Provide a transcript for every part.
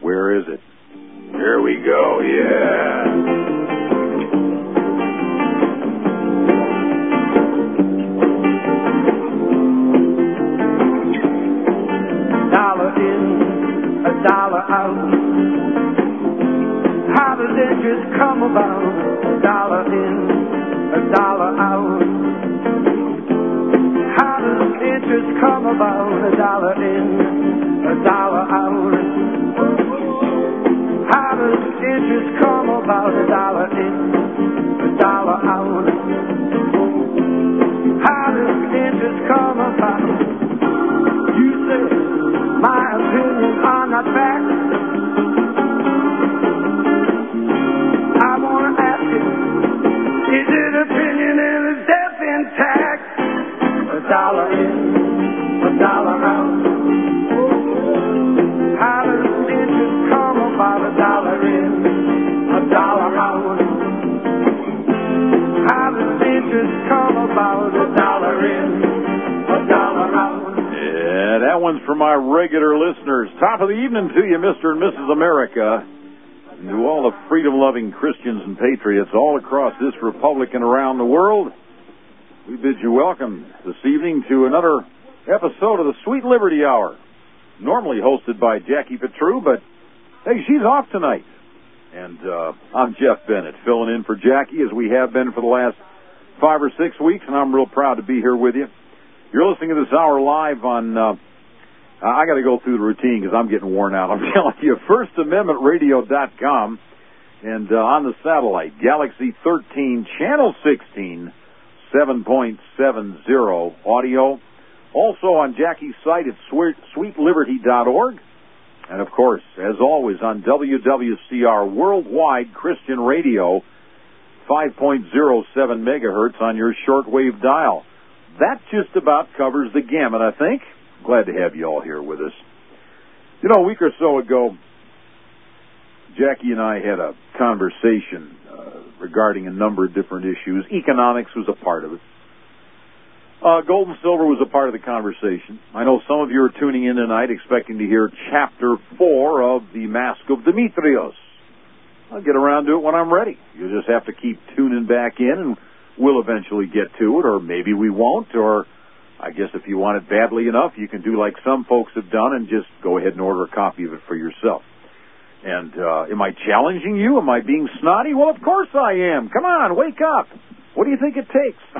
Where is it? Here we go, yeah. $1 in, $1 out. How does interest come about? $1 in, $1 out. How does interest come about? $1 in, $1 out. How does interest come about? $1 in, $1 out. How does interest come about? You say my opinions are not facts. I want to ask you, is it opinion and is death intact? $1 in, $1 out. How does interest come about? $1 in, $1 out. How does interest come about? $1 in, $1 out. Yeah, that one's for my regular listeners. Top of the evening to you, Mr. and Mrs. America. And to all the freedom-loving Christians and patriots all across this republic and around the world, we bid you welcome this evening to another episode of the Sweet Liberty Hour. Normally hosted by Jackie Petru, but hey, she's off tonight. And I'm Jeff Bennett, filling in for Jackie as we have been for the last 5 or 6 weeks, and I'm real proud to be here with you. You're listening to this hour live on, I got to go through the routine because I'm getting worn out. I'm telling you, FirstAmendmentRadio.com, and on the satellite, Galaxy 13, Channel 16, 7.70 audio. Also on Jackie's site at sweetliberty.org. And, of course, as always, on WWCR Worldwide Christian Radio, 5.07 megahertz on your shortwave dial. That just about covers the gamut, I think. Glad to have you all here with us. You know, a week or so ago, Jackie and I had a conversation regarding a number of different issues. Economics was a part of it. Gold and silver was a part of the conversation. I know some of you are tuning in tonight expecting to hear Chapter 4 of The Mask of Demetrios. I'll get around to it when I'm ready. You just have to keep tuning back in, and we'll eventually get to it, or maybe we won't, or I guess if you want it badly enough, you can do like some folks have done and just go ahead and order a copy of it for yourself. And am I challenging you? Am I being snotty? Well, of course I am. Come on, wake up. What do you think it takes?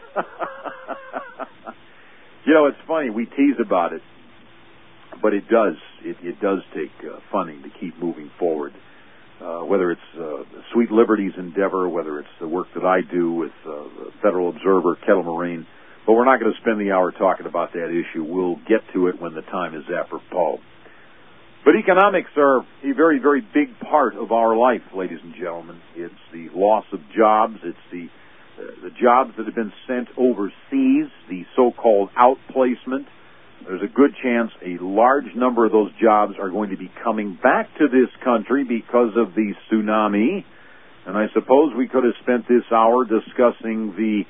You know, it's funny, we tease about it, but it does take funding to keep moving forward. Whether it's Sweet Liberty's endeavor, whether it's the work that I do with the Federal Observer, Kettle Moraine, but we're not going to spend the hour talking about that issue. We'll get to it when the time is apropos. But economics are a very, very big part of our life, ladies and gentlemen. It's the loss of jobs. It's the jobs that have been sent overseas, the so-called outplacement. There's a good chance a large number of those jobs are going to be coming back to this country because of the tsunami. And I suppose we could have spent this hour discussing the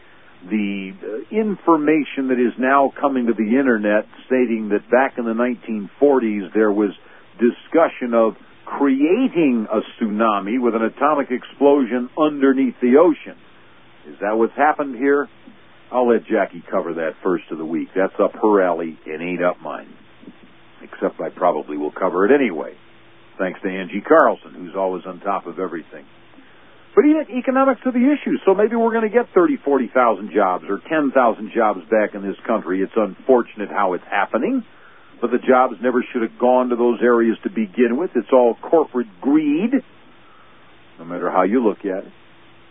information that is now coming to the Internet stating that back in the 1940s there was discussion of creating a tsunami with an atomic explosion underneath the ocean. Is that what's happened here? I'll let Jackie cover that first of the week. That's up her alley and ain't up mine. Except I probably will cover it anyway. Thanks to Angie Carlson, who's always on top of everything. But economics are the issue, so maybe we're going to get 30,000, 40,000 jobs or 10,000 jobs back in this country. It's unfortunate how it's happening, but the jobs never should have gone to those areas to begin with. It's all corporate greed, no matter how you look at it.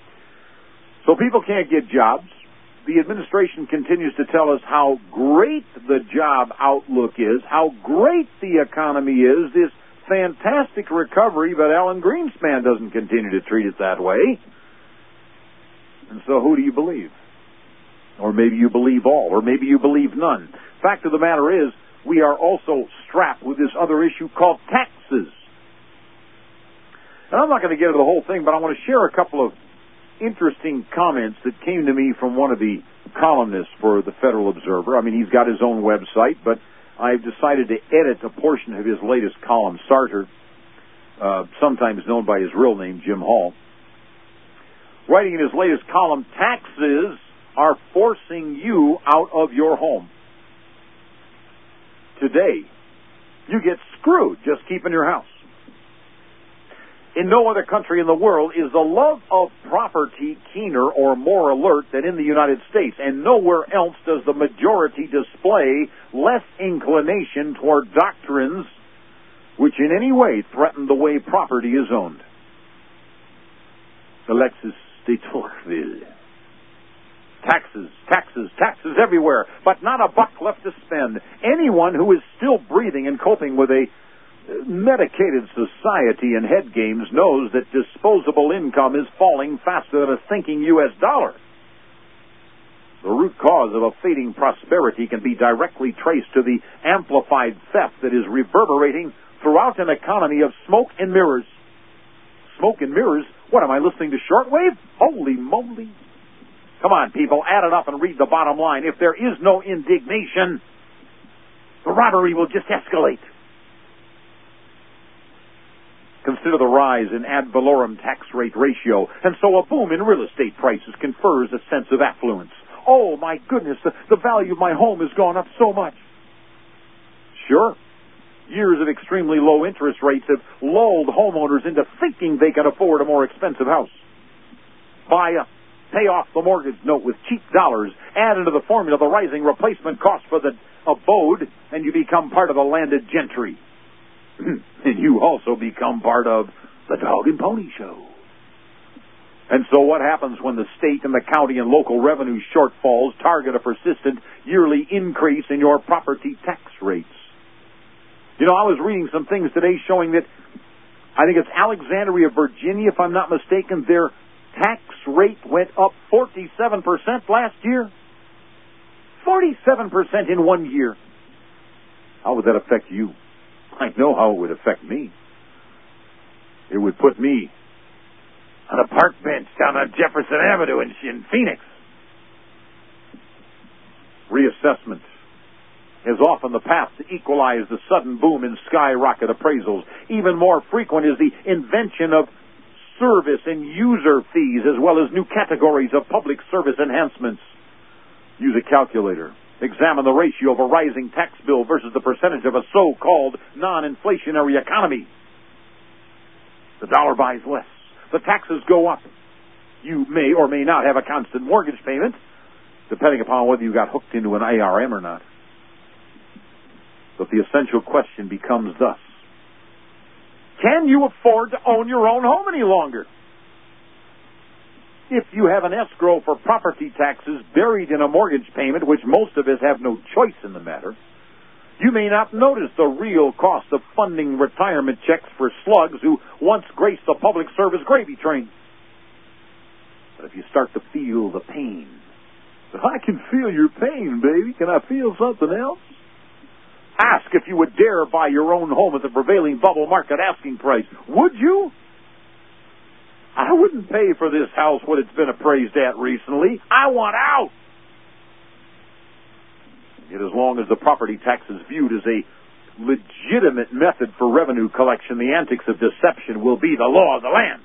So people can't get jobs. The administration continues to tell us how great the job outlook is, how great the economy is, this fantastic recovery, but Alan Greenspan doesn't continue to treat it that way. And so who do you believe? Or maybe you believe all, or maybe you believe none. Fact of the matter is, we are also strapped with this other issue called taxes. And I'm not going to get into the whole thing, but I want to share a couple of interesting comments that came to me from one of the columnists for the Federal Observer. I mean, he's got his own website, but I've decided to edit a portion of his latest column, Sartor. sometimes known by his real name, Jim Hall. Writing in his latest column, taxes are forcing you out of your home. Today, you get screwed just keeping your house. In no other country in the world is the love of property keener or more alert than in the United States, and nowhere else does the majority display less inclination toward doctrines which in any way threaten the way property is owned. Alexis de Tocqueville. Taxes, taxes, taxes everywhere, but not a buck left to spend. Anyone who is still breathing and coping with a medicated society and head games knows that disposable income is falling faster than a sinking U.S. dollar. The root cause of a fading prosperity can be directly traced to the amplified theft that is reverberating throughout an economy of smoke and mirrors. Smoke and mirrors? What, am I listening to shortwave? Holy moly. Come on, people, add it up and read the bottom line. If there is no indignation, the robbery will just escalate. Consider the rise in ad valorem tax rate ratio, and so a boom in real estate prices confers a sense of affluence. Oh, my goodness, the value of my home has gone up so much. Sure, years of extremely low interest rates have lulled homeowners into thinking they can afford a more expensive house. Pay off the mortgage note with cheap dollars, add into the formula the rising replacement cost for the abode, and you become part of the landed gentry. And you also become part of the Dog and Pony Show. And so what happens when the state and the county and local revenue shortfalls target a persistent yearly increase in your property tax rates? You know, I was reading some things today showing that, I think it's Alexandria, Virginia, if I'm not mistaken, their tax rate went up 47% last year. 47% in 1 year. How would that affect you? I know how it would affect me. It would put me on a park bench down on Jefferson Avenue in Phoenix. Reassessment is often the path to equalize the sudden boom in skyrocket appraisals. Even more frequent is the invention of service and user fees, as well as new categories of public service enhancements. Use a calculator. Examine the ratio of a rising tax bill versus the percentage of a so-called non-inflationary economy. The dollar buys less. The taxes go up. You may or may not have a constant mortgage payment, depending upon whether you got hooked into an ARM or not. But the essential question becomes thus: can you afford to own your own home any longer? If you have an escrow for property taxes buried in a mortgage payment, which most of us have no choice in the matter, you may not notice the real cost of funding retirement checks for slugs who once graced the public service gravy train. But if you start to feel the pain, I can feel your pain, baby. Can I feel something else? Ask if you would dare buy your own home at the prevailing bubble market asking price. Would you? I wouldn't pay for this house what it's been appraised at recently. I want out. Yet as long as the property tax is viewed as a legitimate method for revenue collection, the antics of deception will be the law of the land.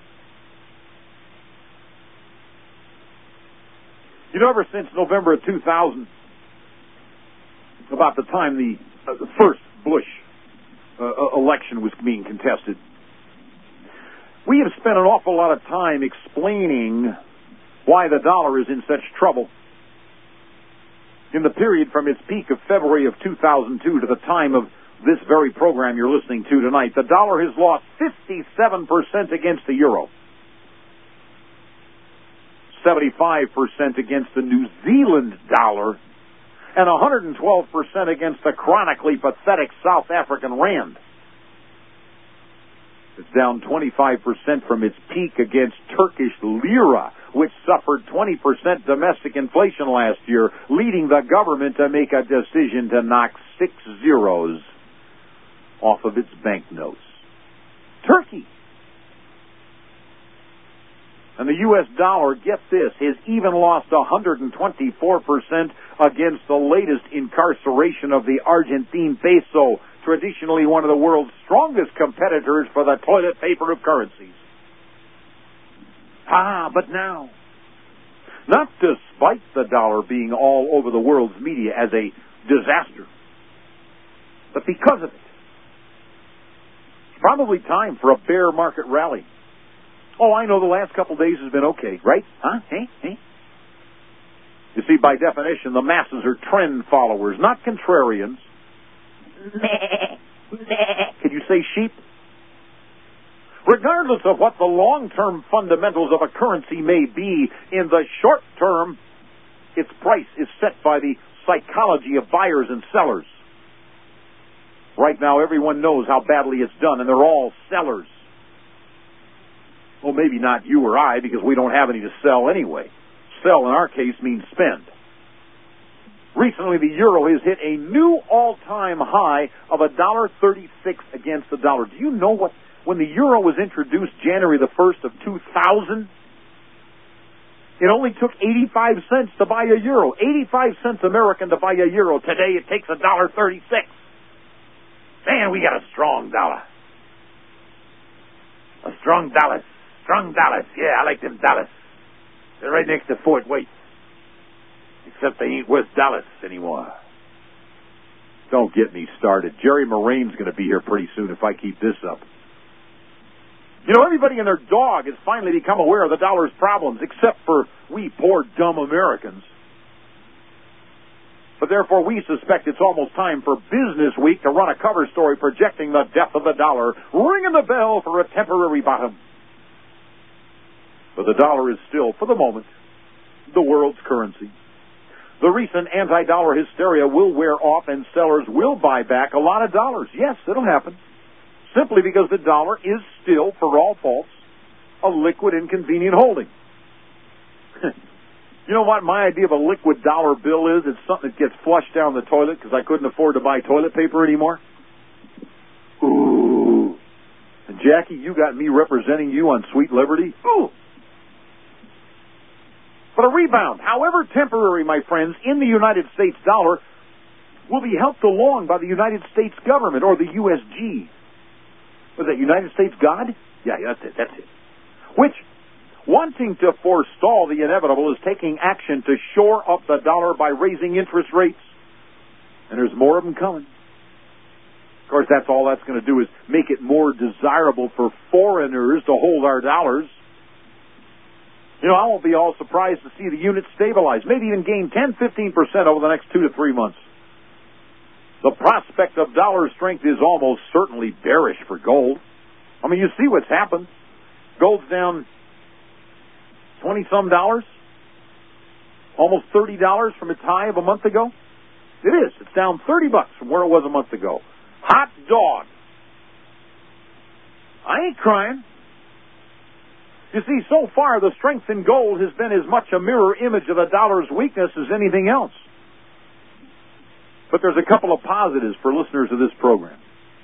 You know, ever since November of 2000, about the time the first Bush election was being contested, we have spent an awful lot of time explaining why the dollar is in such trouble. In the period from its peak of February of 2002 to the time of this very program you're listening to tonight, the dollar has lost 57% against the euro, 75% against the New Zealand dollar, and 112% against the chronically pathetic South African rand. It's down 25% from its peak against Turkish lira, which suffered 20% domestic inflation last year, leading the government to make a decision to knock 6 zeros off of its banknotes. Turkey. And the U.S. dollar, get this, has even lost 124% against the latest incarceration of the Argentine peso, traditionally one of the world's strongest competitors for the toilet paper of currencies. But now, not despite the dollar being all over the world's media as a disaster, but because of it, it's probably time for a bear market rally. I know the last couple days has been okay, right? Hey? You see, by definition, the masses are trend followers, not contrarians. Can you say sheep? Regardless of what the long-term fundamentals of a currency may be, in the short term, its price is set by the psychology of buyers and sellers. Right now, everyone knows how badly it's done, and they're all sellers. Well, maybe not you or I, because we don't have any to sell anyway. Sell, in our case, means spend. Recently, the euro has hit a new all-time high of $1.36 against the dollar. Do you know what? When the euro was introduced January the 1st of 2000, it only took 85 cents to buy a euro. 85 cents American to buy a euro. Today, it takes $1.36. Man, we got a strong dollar. A strong dollar. Strong dollars. Yeah, I like them dollars. They're right next to Fort Waite. Except they ain't worth dollars anymore. Don't get me started. Jerry Morane's going to be here pretty soon if I keep this up. Everybody and their dog has finally become aware of the dollar's problems, except for we poor, dumb Americans. But therefore, we suspect it's almost time for Business Week to run a cover story projecting the death of the dollar, ringing the bell for a temporary bottom. But the dollar is still, for the moment, the world's currency. The recent anti-dollar hysteria will wear off and sellers will buy back a lot of dollars. Yes, it'll happen. Simply because the dollar is still, for all faults, a liquid and convenient holding. You know what my idea of a liquid dollar bill is? It's something that gets flushed down the toilet because I couldn't afford to buy toilet paper anymore. Ooh. And Jackie, you got me representing you on Sweet Liberty? Ooh. But a rebound, however temporary, my friends, in the United States dollar will be helped along by the United States government, or the USG. Was that United States God? Yeah, that's it. Which, wanting to forestall the inevitable, is taking action to shore up the dollar by raising interest rates. And there's more of them coming. Of course, that's all that's going to do is make it more desirable for foreigners to hold our dollars. I won't be all surprised to see the unit stabilize, maybe even gain 10-15% over the next 2 to 3 months. The prospect of dollar strength is almost certainly bearish for gold. You see what's happened. Gold's down $20-some, almost $30 from its high of a month ago. It is. It's down $30 from where it was a month ago. Hot dog. I ain't crying. You see, so far, the strength in gold has been as much a mirror image of the dollar's weakness as anything else. But there's a couple of positives for listeners of this program.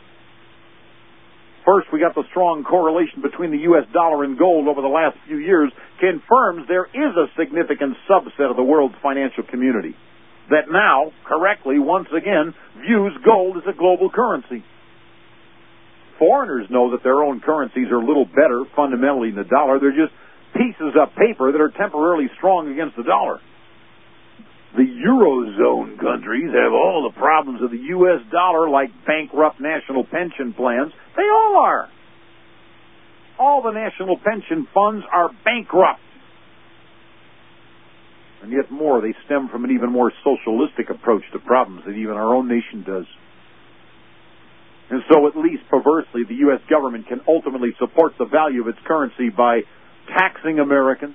First, we got the strong correlation between the U.S. dollar and gold over the last few years confirms there is a significant subset of the world's financial community that now, correctly, once again, views gold as a global currency. Foreigners know that their own currencies are a little better fundamentally than the dollar. They're just pieces of paper that are temporarily strong against the dollar. The Eurozone countries have all the problems of the U.S. dollar, like bankrupt national pension plans. They all are. All the national pension funds are bankrupt. And yet more, they stem from an even more socialistic approach to problems that even our own nation does. And so, at least perversely, the U.S. government can ultimately support the value of its currency by taxing Americans.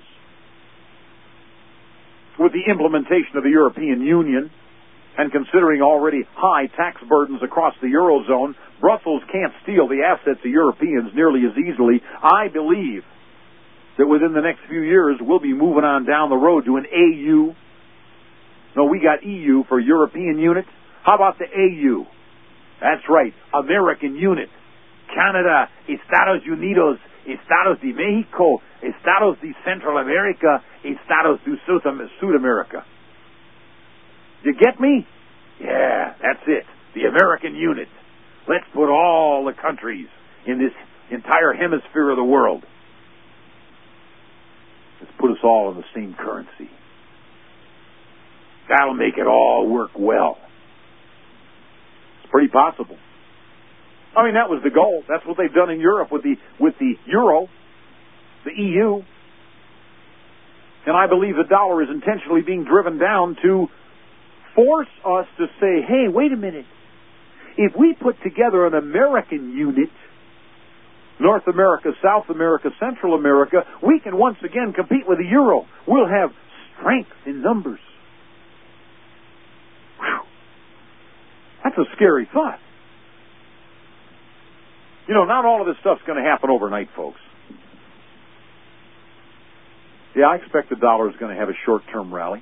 With the implementation of the European Union, and considering already high tax burdens across the Eurozone, Brussels can't steal the assets of Europeans nearly as easily. I believe that within the next few years, we'll be moving on down the road to an AU. No, we got EU for European unit. How about the AU? That's right, American unit. Canada, Estados Unidos, Estados de Mexico, Estados de Central America, Estados de Sud America. You get me? Yeah, that's it. The American unit. countries in this entire hemisphere of the world. Let's put us all in the same currency. That'll make it all work well. It's pretty possible. I mean, that was the goal. That's what they've done in Europe with the euro, the EU. And I believe the dollar is intentionally being driven down to force us to say, hey, wait a minute. If we put together an American unit, North America, South America, Central America, we can once again compete with the euro. We'll have strength in numbers. Whew. That's a scary thought. You know, not all of this stuff's going to happen overnight, folks. Yeah, I expect the dollar is going to have a short-term rally.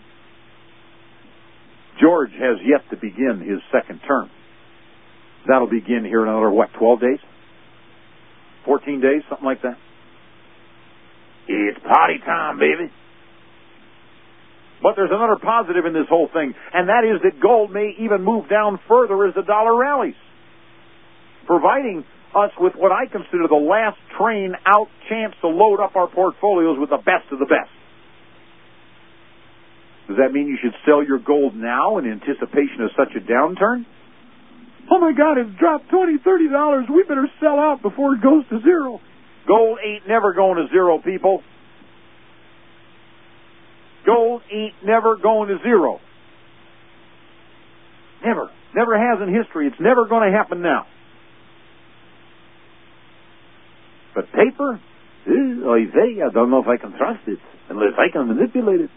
George has yet to begin his second term. That'll begin here in another, 12 days? 14 days, something like that. It's party time, baby. But there's another positive in this whole thing, and that is that gold may even move down further as the dollar rallies, providing us with what I consider the last train out chance to load up our portfolios with the best of the best. Does that mean you should sell your gold now in anticipation of such a downturn? Oh my God, it's dropped $20, $30. We better sell out before it goes to zero. Gold ain't never going to zero, people. Gold ain't never going to zero. Never. Never has in history. It's never going to happen now. But paper, I don't know if I can trust it unless I can manipulate it.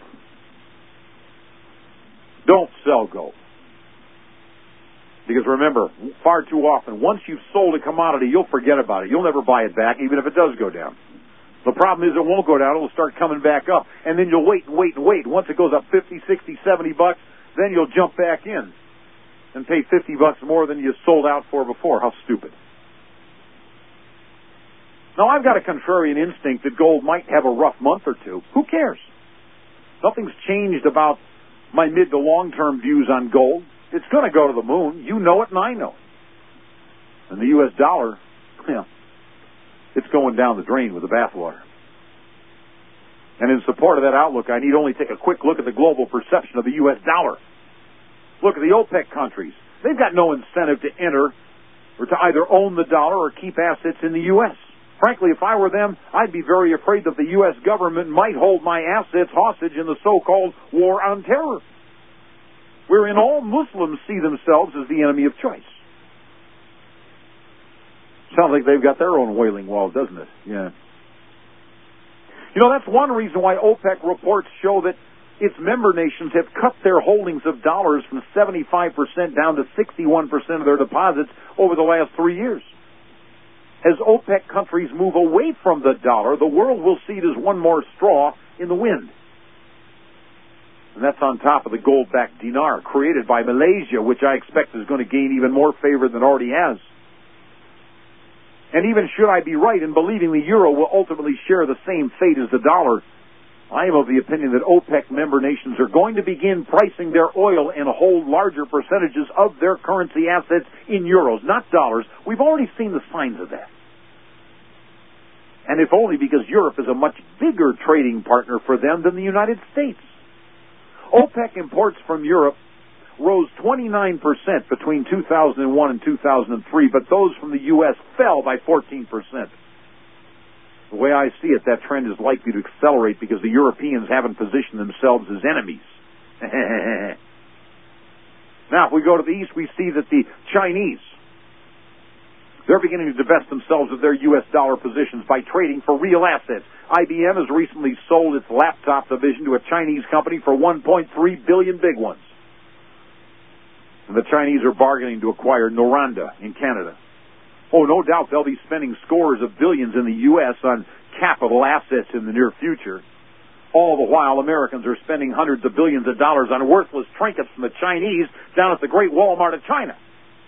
Don't sell gold. Because remember, far too often, once you've sold a commodity, you'll forget about it. You'll never buy it back, even if it does go down. The problem is it won't go down. It'll start coming back up. And then you'll wait and wait and wait. Once it goes up 50, 60, 70 bucks, then you'll jump back in and pay 50 bucks more than you sold out for before. How stupid. Now, I've got a contrarian instinct that gold might have a rough month or two. Who cares? Nothing's changed about my mid to long-term views on gold. It's going to go to the moon. You know it and I know it. And the U.S. dollar, it's going down the drain with the bathwater. And in support of that outlook, I need only take a quick look at the global perception of the U.S. dollar. Look at the OPEC countries. They've got no incentive to enter or to either own the dollar or keep assets in the U.S. Frankly, if I were them, I'd be very afraid that the U.S. government might hold my assets hostage in the so-called war on terror, wherein all Muslims see themselves as the enemy of choice. Sounds like they've got their own wailing wall, doesn't it? Yeah. You know, that's one reason why OPEC reports show that its member nations have cut their holdings of dollars from 75% down to 61% of their deposits over the last 3 years. As OPEC countries move away from the dollar, the world will see it as one more straw in the wind. And that's on top of the gold-backed dinar created by Malaysia, which I expect is going to gain even more favor than it already has. And even should I be right in believing the euro will ultimately share the same fate as the dollar, I am of the opinion that OPEC member nations are going to begin pricing their oil and hold larger percentages of their currency assets in euros, not dollars. We've already seen the signs of that. And if only because Europe is a much bigger trading partner for them than the United States. OPEC imports from Europe rose 29% between 2001 and 2003, but those from the U.S. fell by 14%. The way I see it, that trend is likely to accelerate because the Europeans haven't positioned themselves as enemies. Now, if we go to the east, we see that the Chinese, they're beginning to divest themselves of their U.S. dollar positions by trading for real assets. IBM has recently sold its laptop division to a Chinese company for $1.3 billion, big ones. And the Chinese are bargaining to acquire Noranda in Canada. Oh, no doubt they'll be spending scores of billions in the U.S. on capital assets in the near future. All the while, Americans are spending hundreds of billions of dollars on worthless trinkets from the Chinese down at the Great Walmart of China.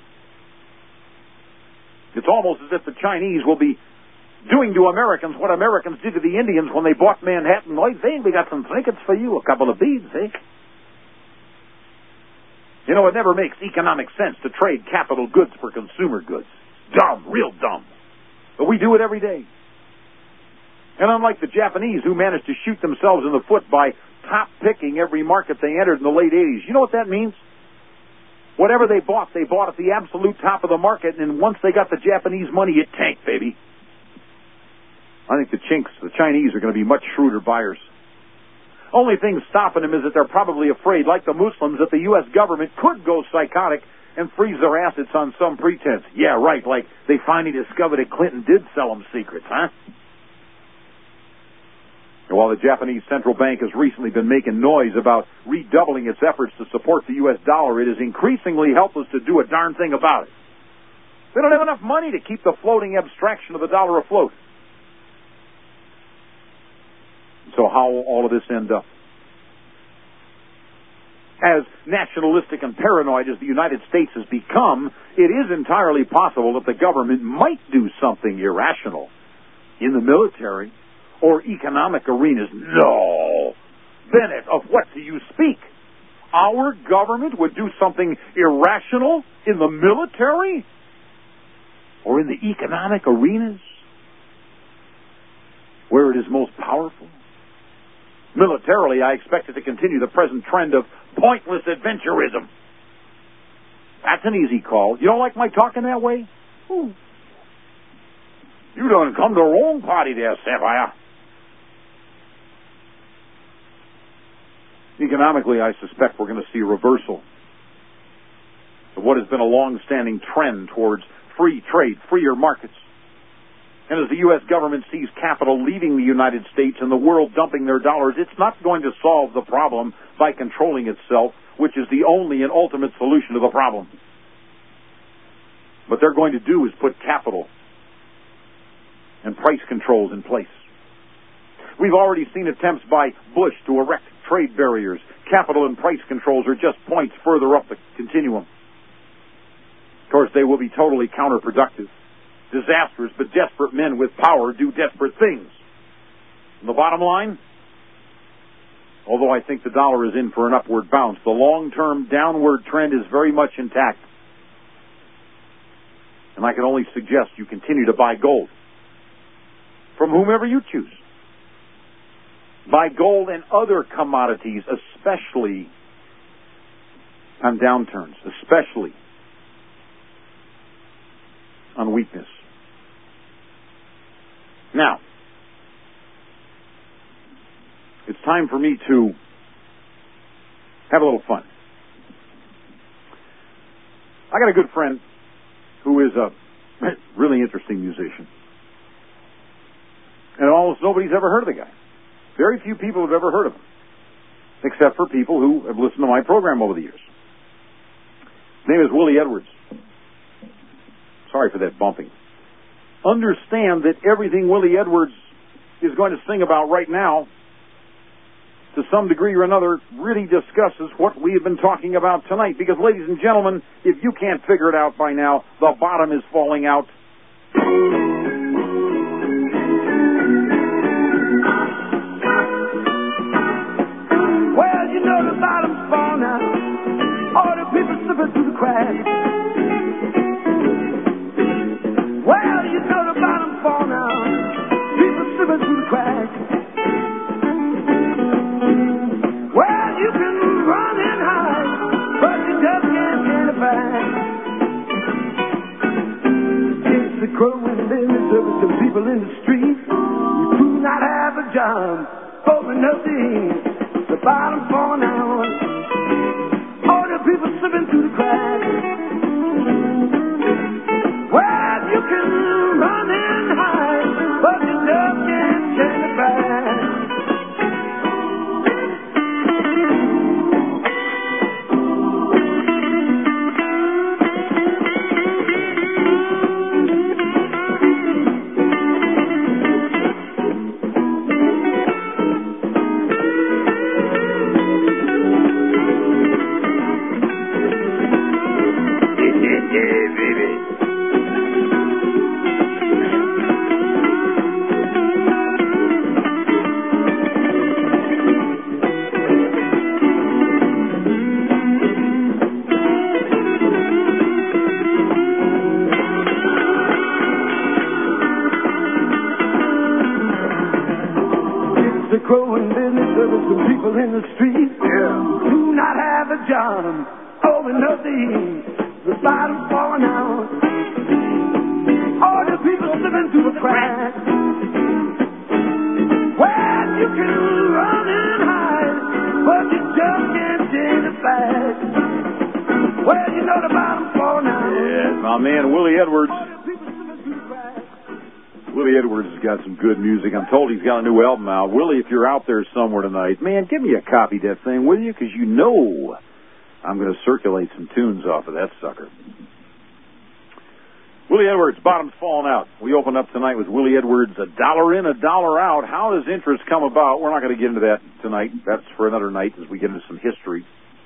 It's almost as if the Chinese will be doing to Americans what Americans did to the Indians when they bought Manhattan. Oh, hey, we got some trinkets for you, a couple of beads, eh? You know, it never makes economic sense to trade capital goods for consumer goods. dumb, real dumb. But we do it every day. And unlike the Japanese, who managed to shoot themselves in the foot by top-picking every market they entered in the late 80s, you know what that means? Whatever they bought at the absolute top of the market, and once they got the Japanese money, it tanked, baby. I think the Chinese, are going to be much shrewder buyers. Only thing stopping them is that they're probably afraid, like the Muslims, that the U.S. government could go psychotic and freeze their assets on some pretense. Yeah, right, like they finally discovered that Clinton did sell them secrets, huh? And while the Japanese central bank has recently been making noise about redoubling its efforts to support the U.S. dollar, it is increasingly helpless to do a darn thing about it. They don't have enough money to keep the floating abstraction of the dollar afloat. So how will all of this end up? As nationalistic and paranoid as the United States has become, it is entirely possible that the government might do something irrational in the military or economic arenas. No! Bennett, of what do you speak? Our government would do something irrational in the military or in the economic arenas where it is most powerful? Militarily, I expect it to continue the present trend of pointless adventurism. That's an easy call. You don't like my talking that way? Ooh. You done come to the wrong party there, Sapphire. Economically, I suspect we're going to see a reversal of what has been a long-standing trend towards free trade, freer markets. And as the U.S. government sees capital leaving the United States and the world dumping their dollars, it's not going to solve the problem by controlling itself, which is the only and ultimate solution to the problem. What they're going to do is put capital and price controls in place. We've already seen attempts by Bush to erect trade barriers. Capital and price controls are just points further up the continuum. Of course, they will be totally counterproductive. Disastrous but desperate men with power do desperate things. And the bottom line, although I think the dollar is in for an upward bounce, the long-term downward trend is very much intact. And I can only suggest you continue to buy gold from whomever you choose. Buy gold and other commodities, especially on downturns, especially on weakness. Now, it's time for me to have a little fun. I got a good friend who is a really interesting musician. And almost nobody's ever heard of the guy. Very few people have ever heard of him, except for people who have listened to my program over the years. His name is Willie Edwards. Sorry for that bumping. Understand that everything Willie Edwards is going to sing about right now, to some degree or another, really discusses what we have been talking about tonight. Because, ladies and gentlemen, if you can't figure it out by now, the bottom is falling out. Well, you know the bottom's falling out. All the people slipping through the cracks. Well, you know the bottom's falling out. People slipping through the cracks. Well, you can run and hide, but you just can't turn it back. It's the growing business of the people in the street who do not have a job, hoping nothing. The bottom's falling out. All the people slipping through the cracks. Well, you can run and hide, but you just can't turn it back. serving some people in the street. Yeah. Do not have a job, over nothing, the bottom falling out. All the people slipping through the cracks. Well, you can run and hide, but you just can't change the facts. Well, you know the bottom falling out. Yeah, my man Willie Edwards. All the people slipping through the cracks. Willie Edwards has got some good music. I'm told he's got a new album out. Willie, if you're out there somewhere tonight, man, give me a copy of that thing, will you? Because you know I'm going to circulate some tunes off of that sucker. Willie Edwards, bottom's falling out. We open up tonight with Willie Edwards, $1 in, $1 out. How does interest come about? We're not going to get into that tonight. That's for another night as we get into some history.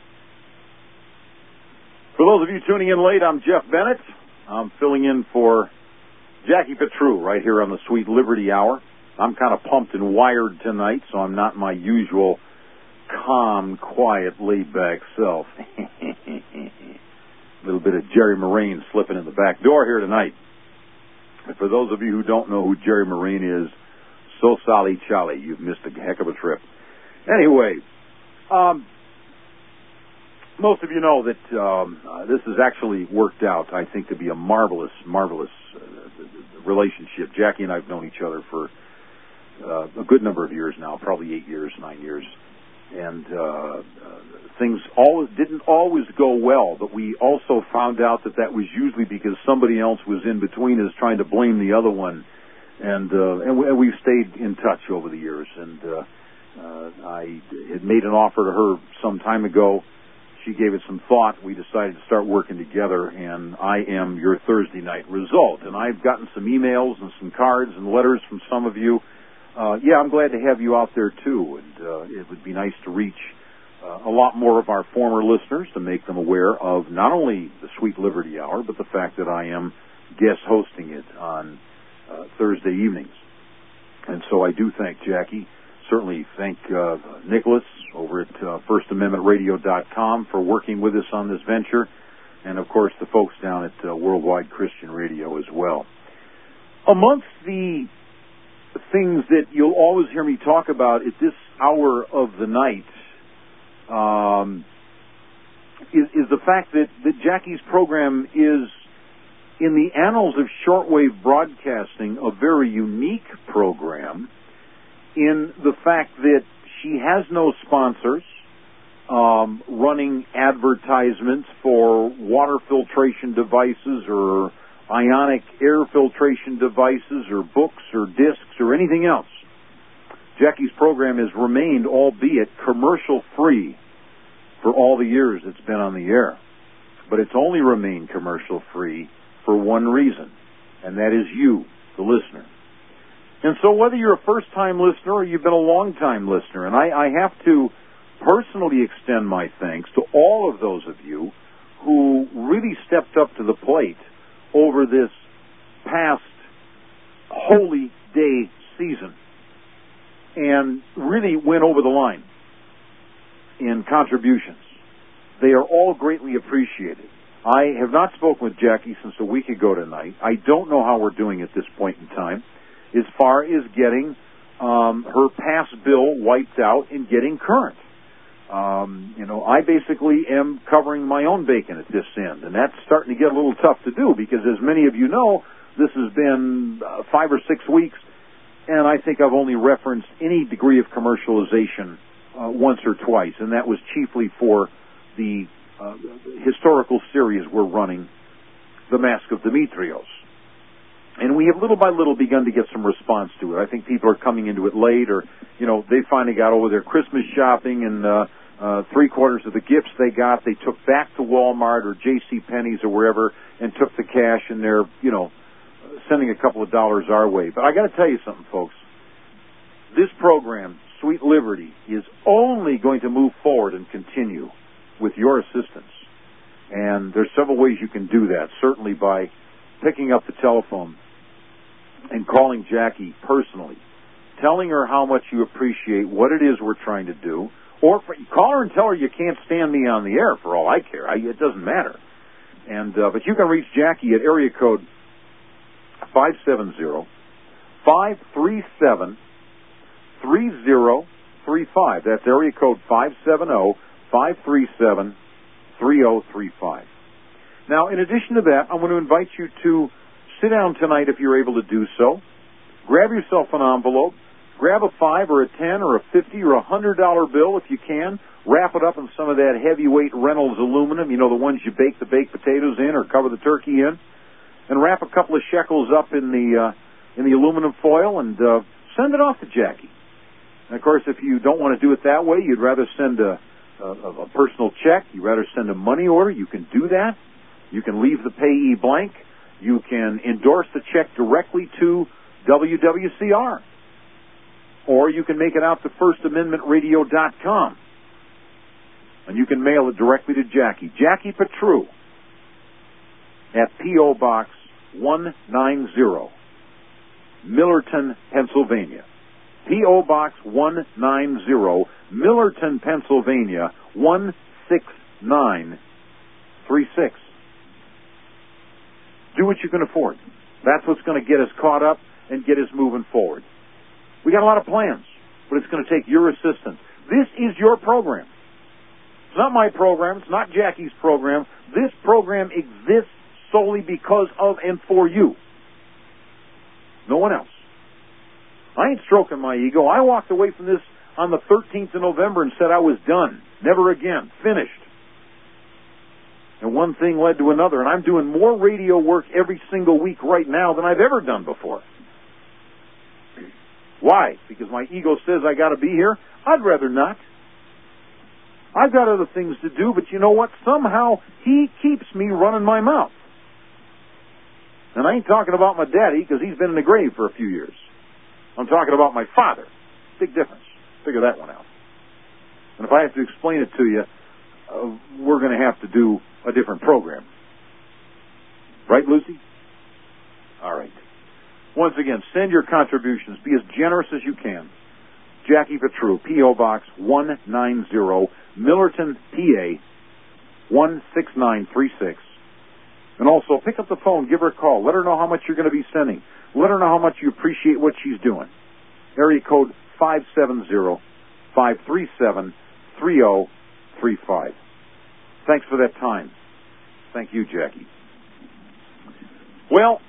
For those of you tuning in late, I'm Jeff Bennett. I'm filling in for Jackie Petru right here on the Sweet Liberty Hour. I'm kind of pumped and wired tonight, so I'm not my usual calm, quiet, laid-back self. A little bit of Jerry Moraine slipping in the back door here tonight. And for those of you who don't know who Jerry Moraine is, so sorry, Charlie, you've missed a heck of a trip. Anyway, most of you know that this has actually worked out, I think, to be a marvelous relationship. Jackie and I have known each other for a good number of years now, probably 8 years, 9 years. And things didn't always go well, but we also found out that was usually because somebody else was in between us trying to blame the other one. And we've stayed in touch over the years. And I had made an offer to her some time ago. She gave it some thought. We decided to start working together, and I am your Thursday night result. And I've gotten some emails and some cards and letters from some of you. Yeah, I'm glad to have you out there, too. And it would be nice to reach a lot more of our former listeners to make them aware of not only the Sweet Liberty Hour, but the fact that I am guest hosting it on Thursday evenings. And so I do thank Jackie. Certainly thank Nicholas over at FirstAmendmentRadio.com for working with us on this venture. And, of course, the folks down at Worldwide Christian Radio as well. Amongst the things that you'll always hear me talk about at this hour of the night is the fact that Jackie's program is, in the annals of shortwave broadcasting, a very unique program in the fact that she has no sponsors running advertisements for water filtration devices or ionic air filtration devices or books or discs or anything else. Jackie's program has remained, albeit commercial-free, for all the years it's been on the air. But it's only remained commercial-free for one reason, and that is you, the listener. And so whether you're a first-time listener or you've been a long-time listener, and I have to personally extend my thanks to all of those of you who really stepped up to the plate over this past Holy Day season and really went over the line in contributions. They are all greatly appreciated. I have not spoken with Jackie since a week ago tonight. I don't know how we're doing at this point in time as far as getting her past bill wiped out and getting current. I basically am covering my own bacon at this end, and that's starting to get a little tough to do because, as many of you know, this has been 5 or 6 weeks, and I think I've only referenced any degree of commercialization once or twice, and that was chiefly for the historical series we're running, The Mask of Demetrios. And we have little by little begun to get some response to it. I think people are coming into it late, or, they finally got over their Christmas shopping, and 3/4 of the gifts they got, they took back to Walmart or JCPenney's or wherever and took the cash, and they're, sending a couple of dollars our way. But I got to tell you something, folks. This program, Sweet Liberty, is only going to move forward and continue with your assistance. And there's several ways you can do that, certainly by picking up the telephone and calling Jackie personally, telling her how much you appreciate what it is we're trying to do, or call her and tell her you can't stand me on the air for all I care. It doesn't matter. And but you can reach Jackie at area code 570-537-3045. 3035. That's area code 570-537-3035. Now, in addition to that, I'm going to invite you to sit down tonight if you're able to do so. Grab yourself an envelope. Grab a $5 or a $10 or a $50 or a $100 bill if you can. Wrap it up in some of that heavyweight Reynolds aluminum, you know, the ones you bake the baked potatoes in or cover the turkey in. And wrap a couple of shekels up in the aluminum foil and send it off to Jackie. And, of course, if you don't want to do it that way, you'd rather send a personal check, you'd rather send a money order, you can do that. You can leave the payee blank. You can endorse the check directly to WWCR. Or you can make it out to FirstAmendmentRadio.com. And you can mail it directly to Jackie. Jackie Petru at P.O. Box 190, Millerton, Pennsylvania. P.O. Box 190, Millerton, Pennsylvania, 16936. Do what you can afford. That's what's going to get us caught up and get us moving forward. We got a lot of plans, but it's going to take your assistance. This is your program. It's not my program. It's not Jackie's program. This program exists solely because of and for you. No one else. I ain't stroking my ego. I walked away from this on the 13th of November and said I was done. Never again. Finished. And one thing led to another, and I'm doing more radio work every single week right now than I've ever done before. Why? Because my ego says I got to be here? I'd rather not. I've got other things to do, but you know what? Somehow he keeps me running my mouth. And I ain't talking about my daddy, because he's been in the grave for a few years. I'm talking about my father. Big difference. Figure that one out. And if I have to explain it to you, we're going to have to do a different program. Right, Lucy? All right. Once again, send your contributions. Be as generous as you can. Jackie Petru, P.O. Box 190, Millerton, PA 16936. And also, pick up the phone, give her a call. Let her know how much you're going to be sending. Let her know how much you appreciate what she's doing. Area code 570-537-3035. Thanks for that time. Thank you, Jackie. Well,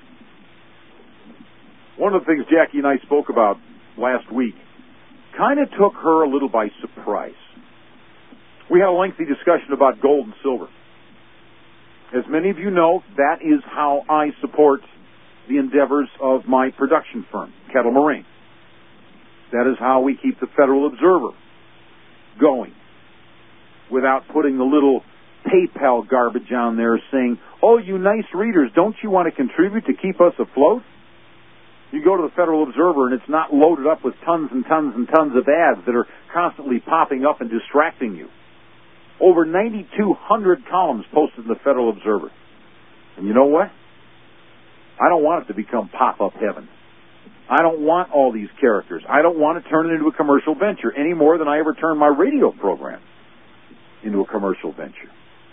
one of the things Jackie and I spoke about last week kind of took her a little by surprise. We had a lengthy discussion about gold and silver. As many of you know, that is how I support the endeavors of my production firm, Kettle Moraine. That is how we keep the Federal Observer going without putting the little PayPal garbage on there saying, oh, you nice readers, don't you want to contribute to keep us afloat? You go to the Federal Observer and it's not loaded up with tons and tons and tons of ads that are constantly popping up and distracting you. Over 9,200 columns posted in the Federal Observer. And you know what? I don't want it to become pop-up heaven. I don't want all these characters. I don't want to turn it into a commercial venture any more than I ever turned my radio program into a commercial venture.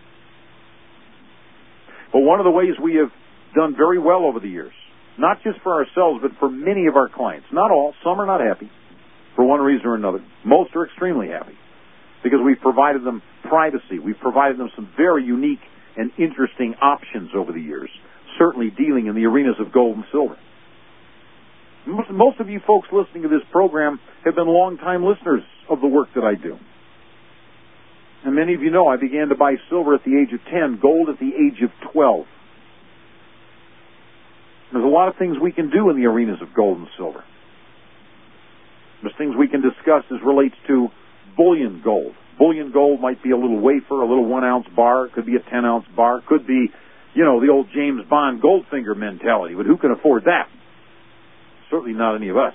But one of the ways we have done very well over the years, not just for ourselves, but for many of our clients, not all, some are not happy for one reason or another. Most are extremely happy because we've provided them privacy. We've provided them some very unique and interesting options over the years, certainly dealing in the arenas of gold and silver. Most of you folks listening to this program have been long-time listeners of the work that I do. And many of you know I began to buy silver at the age of 10, gold at the age of 12. There's a lot of things we can do in the arenas of gold and silver. There's things we can discuss as relates to bullion gold. Bullion gold might be a little wafer, a little 1-ounce bar. It could be a 10-ounce bar. It could be, you know, the old James Bond Goldfinger mentality. But who can afford that? Certainly not any of us.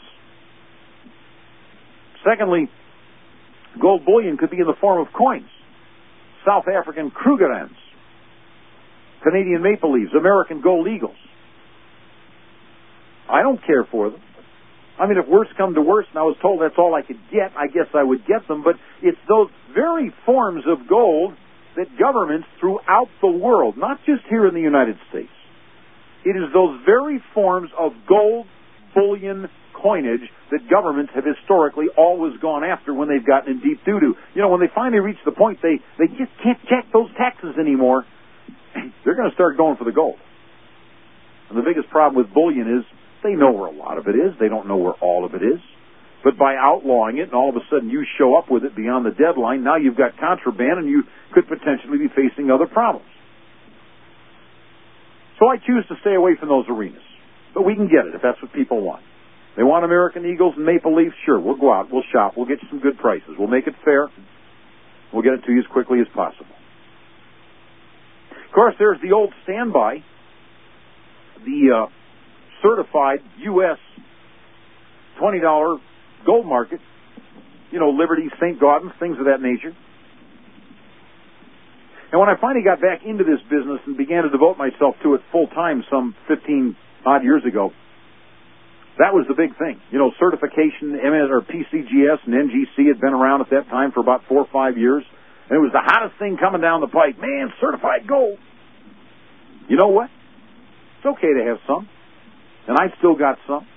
Secondly, gold bullion could be in the form of coins. South African Krugerrands, Canadian Maple Leafs, American Gold Eagles. I don't care for them. I mean, if worse come to worse and I was told that's all I could get, I guess I would get them. But it's those very forms of gold that governments throughout the world, not just here in the United States, it is those very forms of gold, bullion, coinage that governments have historically always gone after when they've gotten in deep doo-doo. You know, when they finally reach the point they just can't check those taxes anymore, they're going to start going for the gold. And the biggest problem with bullion is they know where a lot of it is. They don't know where all of it is. But by outlawing it and all of a sudden you show up with it beyond the deadline, now you've got contraband and you could potentially be facing other problems. So I choose to stay away from those arenas. But we can get it if that's what people want. They want American Eagles and Maple Leafs? Sure, we'll go out, we'll shop, we'll get you some good prices. We'll make it fair. We'll get it to you as quickly as possible. Of course, there's the old standby, the certified U.S. $20 gold market, you know, Liberty, St. Gaudens, things of that nature. And when I finally got back into this business and began to devote myself to it full time some 15-odd years ago, that was the big thing. You know, certification, or PCGS and NGC had been around at that time for about 4 or 5 years. And it was the hottest thing coming down the pike. Man, certified gold. You know what? It's okay to have some. And I've still got some.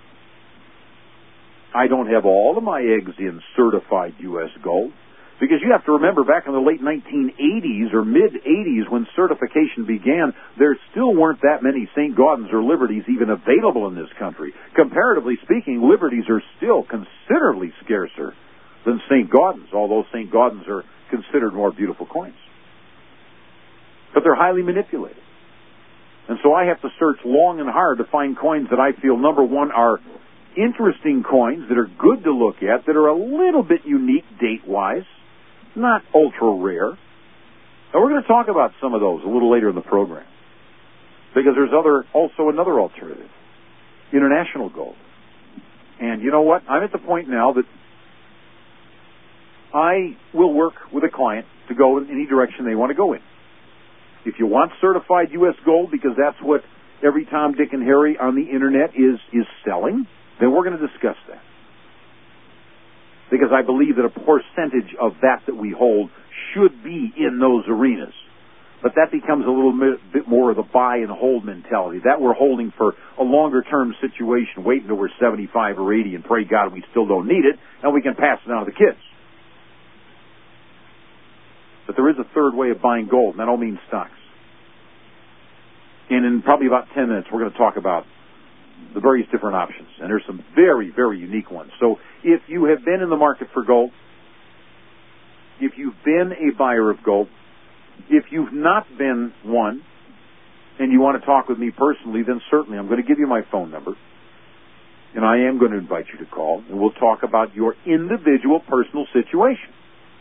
I don't have all of my eggs in certified U.S. gold. Because you have to remember, back in the late 1980s or mid-80s when certification began, there still weren't that many St. Gaudens or Liberties even available in this country. Comparatively speaking, Liberties are still considerably scarcer than St. Gaudens, although St. Gaudens are considered more beautiful coins. But they're highly manipulated. And so I have to search long and hard to find coins that I feel, number one, are interesting coins, that are good to look at, that are a little bit unique date-wise, not ultra-rare. And we're going to talk about some of those a little later in the program. Because there's also another alternative, international gold. And you know what? I'm at the point now that I will work with a client to go in any direction they want to go in. If you want certified U.S. gold, because that's what every Tom, Dick, and Harry on the Internet is selling, then we're going to discuss that. Because I believe that a percentage of that we hold should be in those arenas. But that becomes a little bit more of the buy and hold mentality. That we're holding for a longer-term situation, wait until we're 75 or 80 and pray God we still don't need it, and we can pass it on to the kids. But there is a third way of buying gold, and that all means stocks. And in probably about 10 minutes, we're going to talk about the various different options. And there's some very, very unique ones. So if you have been in the market for gold, if you've been a buyer of gold, if you've not been one, and you want to talk with me personally, then certainly I'm going to give you my phone number. And I am going to invite you to call, and we'll talk about your individual personal situation.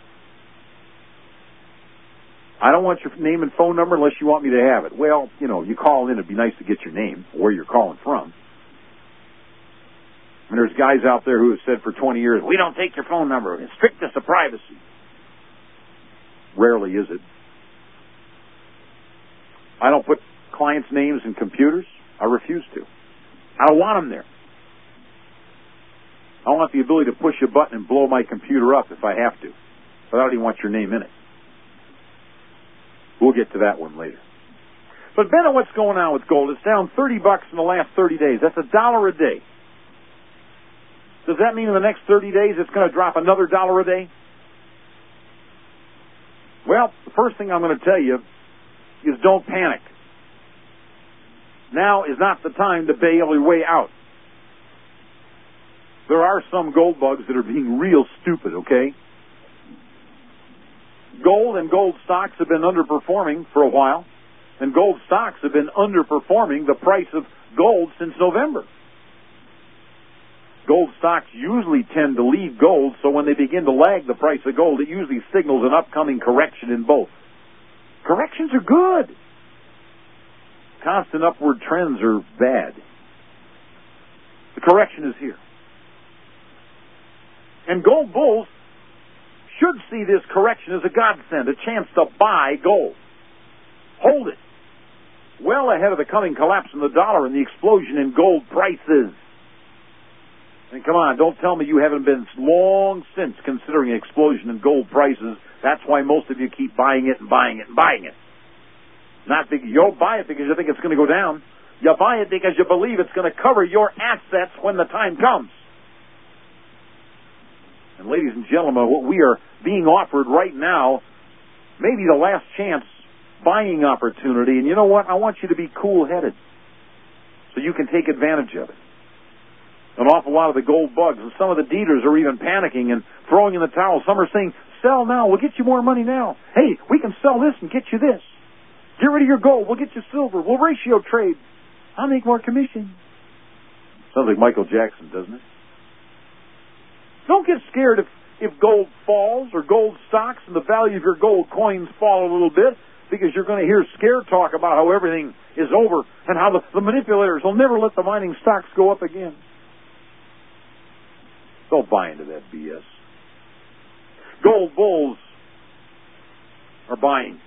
I don't want your name and phone number unless you want me to have it. Well, you know, you call in, it'd be nice to get your name, where you're calling from. And there's guys out there who have said for 20 years, we don't take your phone number. It's strictest of privacy. Rarely is it. I don't put clients' names in computers. I refuse to. I don't want them there. I want the ability to push a button and blow my computer up if I have to. But I don't even want your name in it. We'll get to that one later. But Ben, what's going on with gold? It's down $30 in the last 30 days. That's $1 a day. Does that mean in the next 30 days it's going to drop another $1 a day? Well, the first thing I'm going to tell you is don't panic. Now is not the time to bail your way out. There are some gold bugs that are being real stupid, okay? Gold and gold stocks have been underperforming for a while, and gold stocks have been underperforming the price of gold since November. Gold stocks usually tend to lead gold, so when they begin to lag the price of gold, it usually signals an upcoming correction in both. Corrections are good. Constant upward trends are bad. The correction is here. And gold bulls should see this correction as a godsend, a chance to buy gold. Hold it. Well ahead of the coming collapse in the dollar and the explosion in gold prices. And come on, don't tell me you haven't been long since considering an explosion in gold prices. That's why most of you keep buying it and buying it and buying it. Not because you don't buy it because you think it's going to go down. You buy it because you believe it's going to cover your assets when the time comes. And ladies and gentlemen, what we are being offered right now may be the last chance buying opportunity. And you know what? I want you to be cool-headed so you can take advantage of it. An awful lot of the gold bugs and some of the dealers are even panicking and throwing in the towel. Some are saying, sell now, we'll get you more money now. Hey, we can sell this and get you this. Get rid of your gold, we'll get you silver. We'll ratio trade. I'll make more commission. Sounds like Michael Jackson, doesn't it? Don't get scared if gold falls or gold stocks and the value of your gold coins fall a little bit, because you're going to hear scare talk about how everything is over and how the manipulators will never let the mining stocks go up again. Don't buy into that BS. Gold bulls are buying.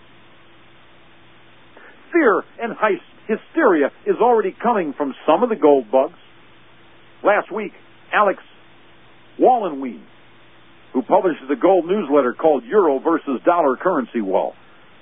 Fear and hysteria is already coming from some of the gold bugs. Last week, Alex Wallenween, who publishes a gold newsletter called Euro versus Dollar Currency War.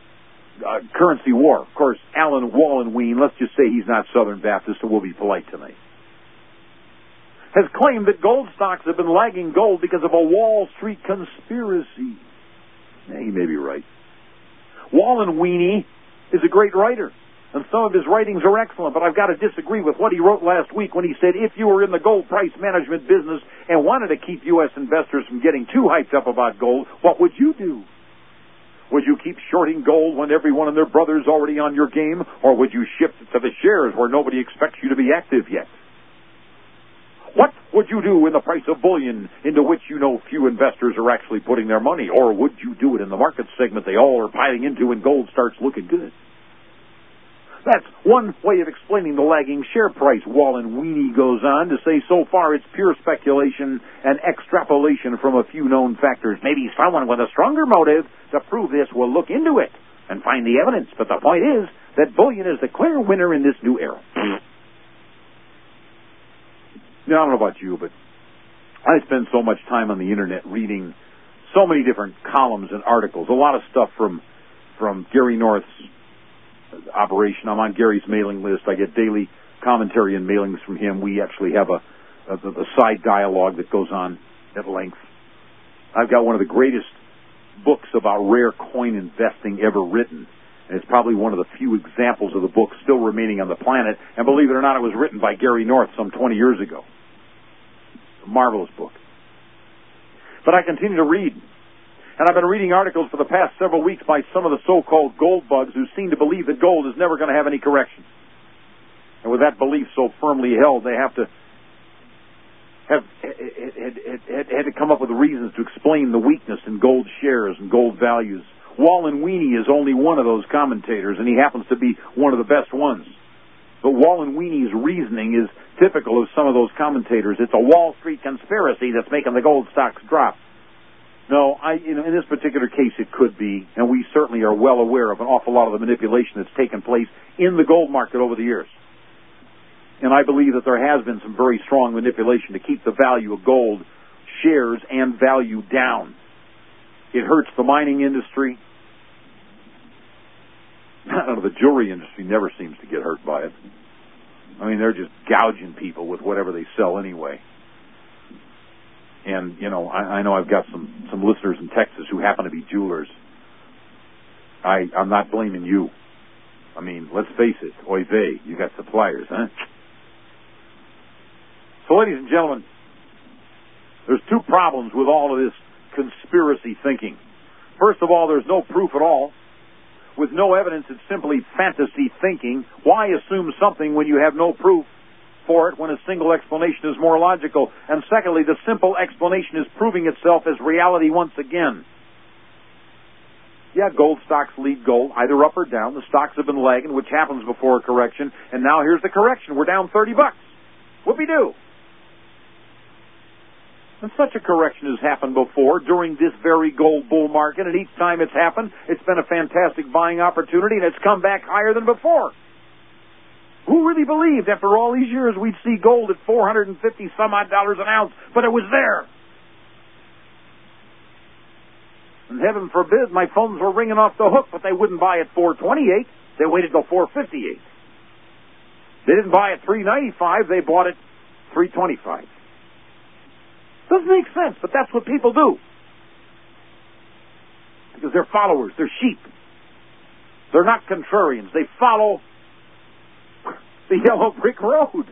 Of course, Alan Wallenween, let's just say he's not Southern Baptist, so we'll be polite tonight, has claimed that gold stocks have been lagging gold because of a Wall Street conspiracy. He may be right. Wallenweenie is a great writer, and some of his writings are excellent, but I've got to disagree with what he wrote last week when he said, if you were in the gold price management business and wanted to keep U.S. investors from getting too hyped up about gold, what would you do? Would you keep shorting gold when everyone and their brother's already on your game, or would you shift it to the shares where nobody expects you to be active yet? What would you do in the price of bullion into which you know few investors are actually putting their money? Or would you do it in the market segment they all are piling into when gold starts looking good? That's one way of explaining the lagging share price. Wallenweenie goes on to say so far it's pure speculation and extrapolation from a few known factors. Maybe someone with a stronger motive to prove this will look into it and find the evidence. But the point is that bullion is the clear winner in this new era. Now, I don't know about you, but I spend so much time on the internet reading so many different columns and articles. A lot of stuff from Gary North's operation. I'm on Gary's mailing list. I get daily commentary and mailings from him. We actually have a side dialogue that goes on at length. I've got one of the greatest books about rare coin investing ever written. And it's probably one of the few examples of the book still remaining on the planet. And believe it or not, it was written by Gary North some 20 years ago. A marvelous book. But I continue to read. And I've been reading articles for the past several weeks by some of the so-called gold bugs who seem to believe that gold is never going to have any correction. And with that belief so firmly held, they have to had to come up with reasons to explain the weakness in gold shares and gold values. Wallenweenie is only one of those commentators, and he happens to be one of the best ones. But Wallenweenie's reasoning is typical of some of those commentators. It's a Wall Street conspiracy that's making the gold stocks drop. No, in this particular case it could be, and we certainly are well aware of an awful lot of the manipulation that's taken place in the gold market over the years. And I believe that there has been some very strong manipulation to keep the value of gold shares and value down. It hurts the mining industry. The jewelry industry never seems to get hurt by it. I mean, they're just gouging people with whatever they sell anyway. And, I know I've got some listeners in Texas who happen to be jewelers. I'm not blaming you. I mean, let's face it, oy vey, you got suppliers, huh? So, ladies and gentlemen, there's two problems with all of this conspiracy thinking. First of all, there's no proof at all. With no evidence, it's simply fantasy thinking. Why assume something when you have no proof for it when a single explanation is more logical? And secondly, the simple explanation is proving itself as reality once again. Yeah, gold stocks lead gold, either up or down. The stocks have been lagging, which happens before a correction. And now here's the correction. We're down $30. Whoopie-doo. And such a correction has happened before during this very gold bull market, and each time it's happened, it's been a fantastic buying opportunity, and it's come back higher than before. Who really believed after all these years we'd see gold at $450-some-odd an ounce, but it was there? And heaven forbid, my phones were ringing off the hook, but they wouldn't buy at $428. They waited till $458. They didn't buy at $395. They bought at $325. Doesn't make sense, but that's what people do. Because they're followers, they're sheep. They're not contrarians. They follow the yellow brick road.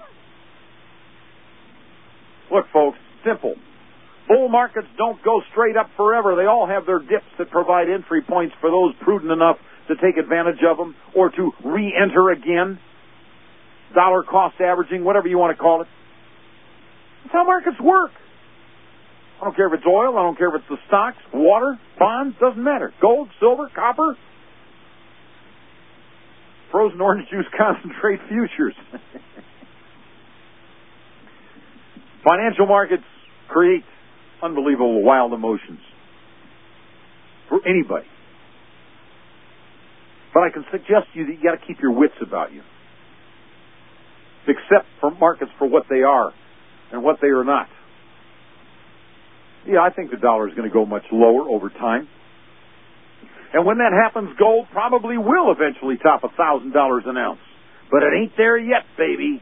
Look, folks, simple. Bull markets don't go straight up forever. They all have their dips that provide entry points for those prudent enough to take advantage of them or to re-enter again. Dollar cost averaging, whatever you want to call it. That's how markets work. I don't care if it's oil. I don't care if it's the stocks, water, bonds, doesn't matter. Gold, silver, copper. Frozen orange juice concentrate futures. Financial markets create unbelievable wild emotions for anybody. But I can suggest to you that you got to keep your wits about you. Accept for markets for what they are and what they are not. Yeah, I think the dollar is going to go much lower over time. And when that happens, gold probably will eventually top $1,000 an ounce. But it ain't there yet, baby.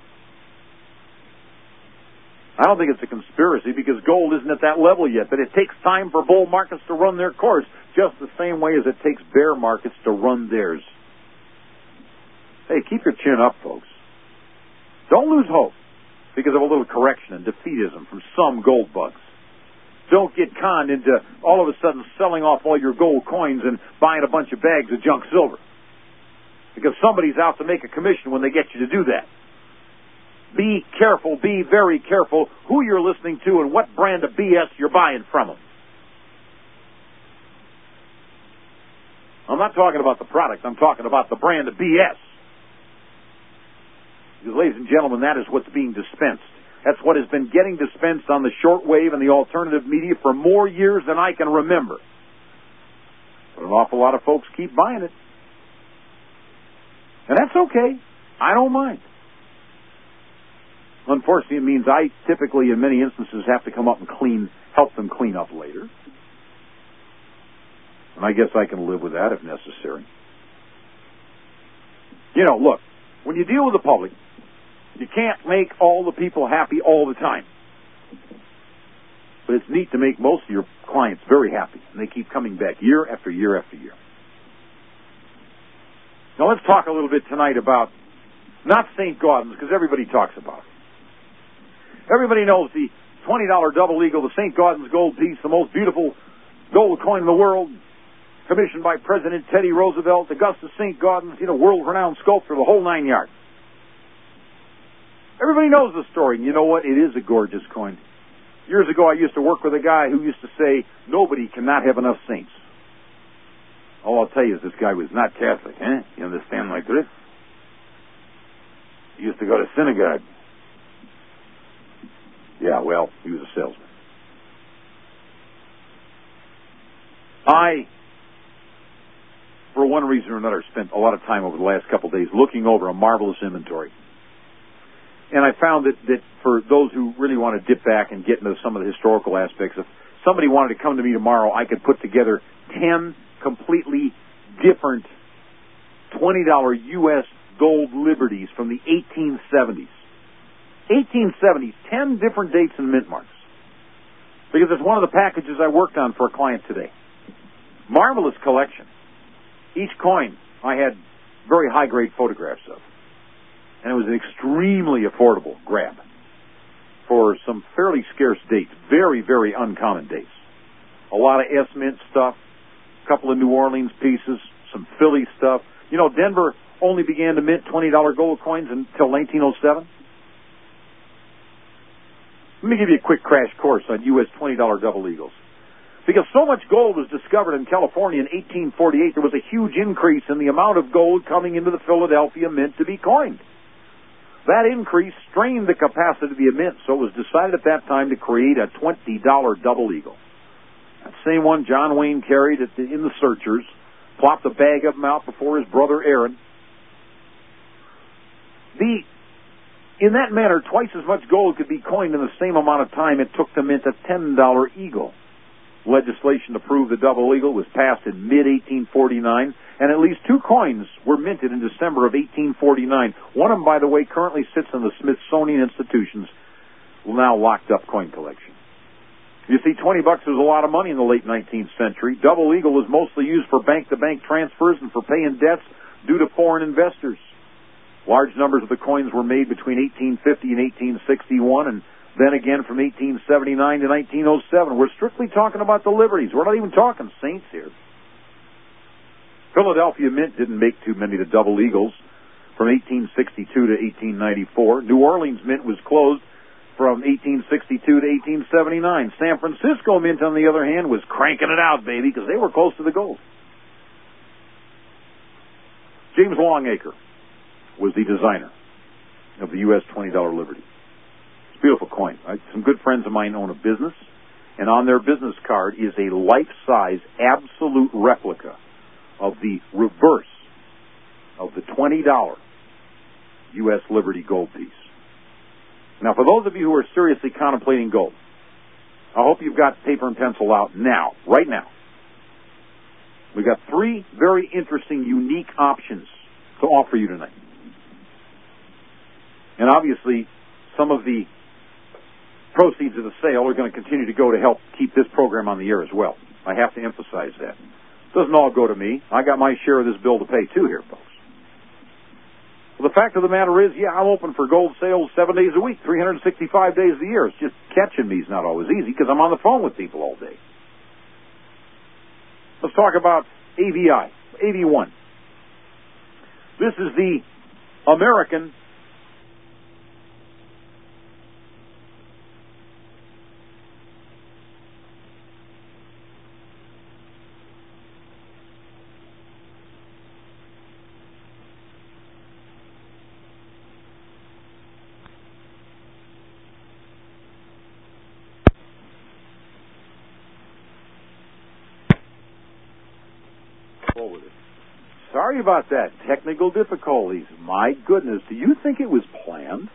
I don't think it's a conspiracy because gold isn't at that level yet. But it takes time for bull markets to run their course, just the same way as it takes bear markets to run theirs. Hey, keep your chin up, folks. Don't lose hope because of a little correction and defeatism from some gold bugs. Don't get conned into all of a sudden selling off all your gold coins and buying a bunch of bags of junk silver. Because somebody's out to make a commission when they get you to do that. Be careful, be very careful who you're listening to and what brand of BS you're buying from them. I'm not talking about the product, I'm talking about the brand of BS. Because, ladies and gentlemen, that is what's being dispensed. That's what has been getting dispensed on the shortwave and the alternative media for more years than I can remember. But an awful lot of folks keep buying it. And that's okay. I don't mind. Unfortunately, it means I typically, in many instances, have to come up and help them clean up later. And I guess I can live with that if necessary. You know, look, when you deal with the public, you can't make all the people happy all the time. But it's neat to make most of your clients very happy, and they keep coming back year after year after year. Now let's talk a little bit tonight about, not St. Gaudens, because everybody talks about it. Everybody knows the $20 double eagle, the St. Gaudens gold piece, the most beautiful gold coin in the world, commissioned by President Teddy Roosevelt, Augustus St. Gaudens, world-renowned sculptor, the whole 9 yards. Everybody knows the story, and you know what? It is a gorgeous coin. Years ago, I used to work with a guy who used to say, nobody cannot have enough saints. All I'll tell you is this guy was not Catholic, eh? You understand like this? He used to go to synagogue. Yeah, well, he was a salesman. I, for one reason or another, spent a lot of time over the last couple of days looking over a marvelous inventory. And I found that for those who really want to dip back and get into some of the historical aspects, if somebody wanted to come to me tomorrow, I could put together 10 completely different $20 U.S. gold liberties from the 1870s. 1870s, 10 different dates and mint marks. Because it's one of the packages I worked on for a client today. Marvelous collection. Each coin I had very high-grade photographs of. And it was an extremely affordable grab for some fairly scarce dates, very, very uncommon dates. A lot of S-Mint stuff, a couple of New Orleans pieces, some Philly stuff. You know, Denver only began to mint $20 gold coins until 1907. Let me give you a quick crash course on U.S. $20 double eagles. Because so much gold was discovered in California in 1848, there was a huge increase in the amount of gold coming into the Philadelphia Mint to be coined. That increase strained the capacity of the mint, so it was decided at that time to create a $20 double eagle. That same one John Wayne carried in the Searchers, plopped a bag of them out before his brother Aaron. In that manner, twice as much gold could be coined in the same amount of time it took to mint a $10 eagle. Legislation to prove the double eagle was passed in mid-1849, and at least 2 coins were minted in December of 1849. One of them, by the way, currently sits in the Smithsonian Institution's now locked-up coin collection. You see, $20 was a lot of money in the late 19th century. Double Eagle was mostly used for bank-to-bank transfers and for paying debts due to foreign investors. Large numbers of the coins were made between 1850 and 1861, and then again from 1879 to 1907. We're strictly talking about the Liberties. We're not even talking Saints here. Philadelphia Mint didn't make too many of the Double Eagles from 1862 to 1894. New Orleans Mint was closed from 1862 to 1879. San Francisco Mint, on the other hand, was cranking it out, baby, because they were close to the gold. James Longacre was the designer of the U.S. $20 Liberty. It's a beautiful coin. Some good friends of mine own a business, and on their business card is a life-size, absolute replica of the reverse of the $20 U.S. Liberty gold piece. Now, for those of you who are seriously contemplating gold, I hope you've got paper and pencil out now, right now. We've got three very interesting, unique options to offer you tonight. And obviously, some of the proceeds of the sale are going to continue to go to help keep this program on the air as well. I have to emphasize that. It doesn't all go to me. I got my share of this bill to pay, too, here, folks. Well, the fact of the matter is, yeah, I'm open for gold sales 7 days a week, 365 days a year. It's just catching me is not always easy because I'm on the phone with people all day. Let's talk about AVI, AV1. This is the American with it. Sorry about that. Technical difficulties. My goodness, do you think it was planned?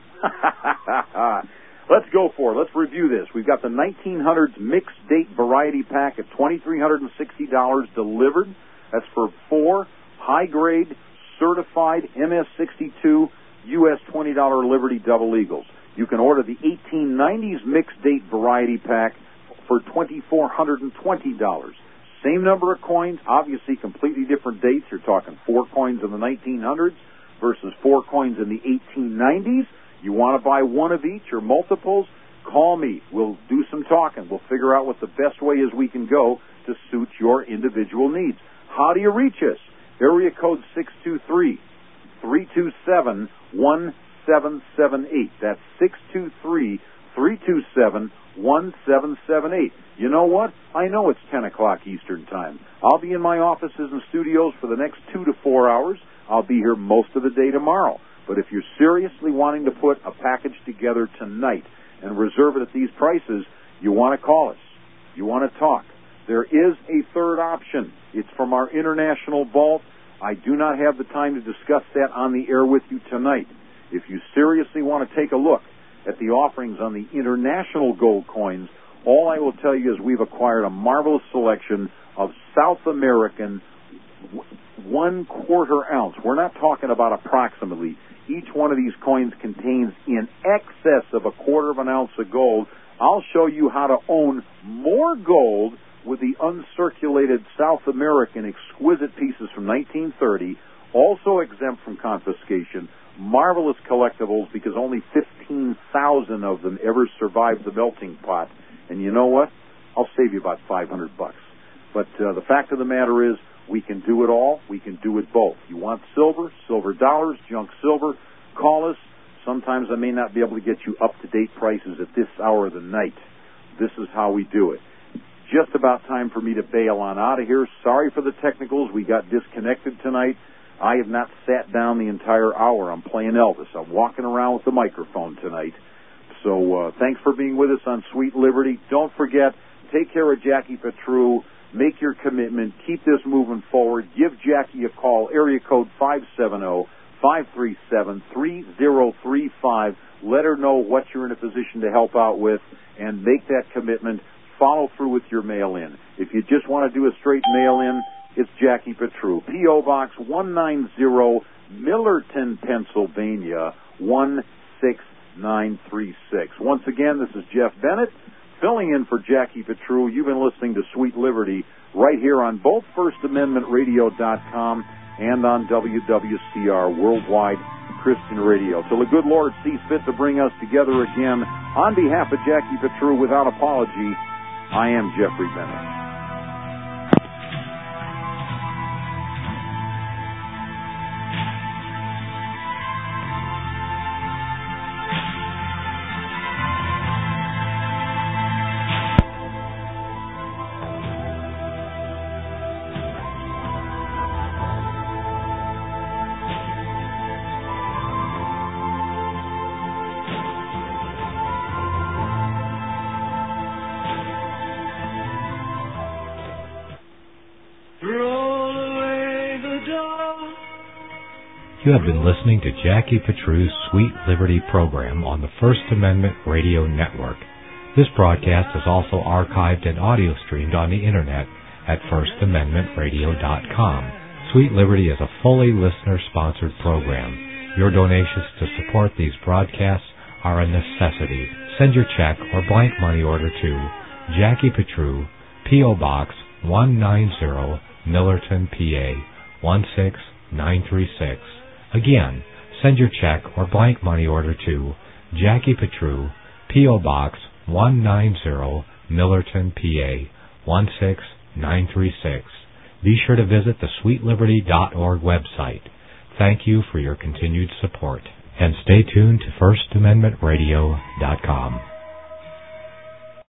Let's go for it. Let's review this. We've got the 1900s mixed date variety pack at $2,360 delivered. That's for 4 high-grade certified MS62 U.S. $20 Liberty Double Eagles. You can order the 1890s mixed date variety pack for $2,420. Same number of coins, obviously completely different dates. You're talking 4 coins in the 1900s versus 4 coins in the 1890s. You want to buy one of each or multiples, call me. We'll do some talking. We'll figure out what the best way is we can go to suit your individual needs. How do you reach us? Area code 623-327-1778. That's 623-327-1778. You know what? I know it's 10 o'clock Eastern Time. I'll be in my offices and studios for the next 2 to 4 hours. I'll be here most of the day tomorrow. But if you're seriously wanting to put a package together tonight and reserve it at these prices, you want to call us. You want to talk. There is a third option. It's from our international vault. I do not have the time to discuss that on the air with you tonight. If you seriously want to take a look at the offerings on the international gold coins, all I will tell you is we've acquired a marvelous selection of South American 1/4 ounce. We're not talking about approximately. Each one of these coins contains in excess of 1/4 ounce of gold. I'll show you how to own more gold with the uncirculated South American exquisite pieces from 1930, also exempt from confiscation. Marvelous collectibles because only 15,000 of them ever survived the melting pot. And you know what? I'll save you about $500. But the fact of the matter is, we can do it all. We can do it both. You want silver, silver dollars, junk silver, call us. Sometimes I may not be able to get you up-to-date prices at this hour of the night. This is how we do it. Just about time for me to bail on out of here. Sorry for the technicals. We got disconnected tonight. I have not sat down the entire hour. I'm playing Elvis. I'm walking around with the microphone tonight. So thanks for being with us on Sweet Liberty. Don't forget, take care of Jackie Petru. Make your commitment. Keep this moving forward. Give Jackie a call. Area code 570-537-3035. Let her know what you're in a position to help out with and make that commitment. Follow through with your mail-in. If you just want to do a straight mail-in, it's Jackie Petru. P.O. Box 190, Millerton, Pennsylvania, 16936. Once again, this is Jeff Bennett filling in for Jackie Petru. You've been listening to Sweet Liberty right here on both FirstAmendmentRadio.com and on WWCR Worldwide Christian Radio. So the good Lord sees fit to bring us together again. On behalf of Jackie Petru, without apology, I am Jeffrey Bennett. You have been listening to Jackie Petru's Sweet Liberty program on the First Amendment Radio Network. This broadcast is also archived and audio streamed on the Internet at FirstAmendmentRadio.com. Sweet Liberty is a fully listener-sponsored program. Your donations to support these broadcasts are a necessity. Send your check or blank money order to Jackie Petru, P.O. Box 190, Millerton, PA 16936. Again, send your check or blank money order to Jackie Petru, P.O. Box 190, Millerton, PA 16936. Be sure to visit the SweetLiberty.org website. Thank you for your continued support. And stay tuned to FirstAmendmentRadio.com.